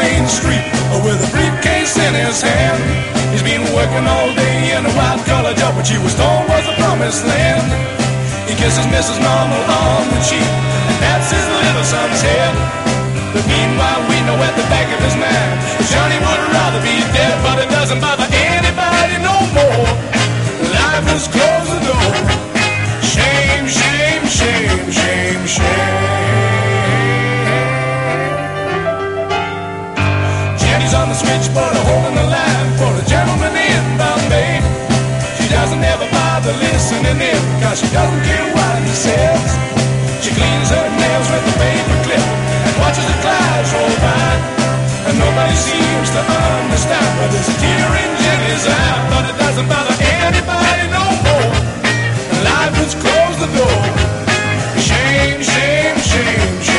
main street with a briefcase in his hand. He's been working all day in a white-collar job, which he was told was the promised land. He kisses Mrs. Normal on the cheek and pats his little son's head. But meanwhile we know at the back of his mind Johnny would rather be dead, but it doesn't bother anybody no more. Life has closed the door. Shame, shame, shame, shame, shame. Jenny's on the switchboard holding the line for a gentleman in Bombay. She doesn't ever bother listening in, cause she doesn't care what he says. She cleans her nails with a paper clip and watches the clouds roll by. And nobody seems to understand, but there's a tear in Jenny's eye. But it doesn't bother anybody no more. Life has closed the door. Shame, shame, shame, shame.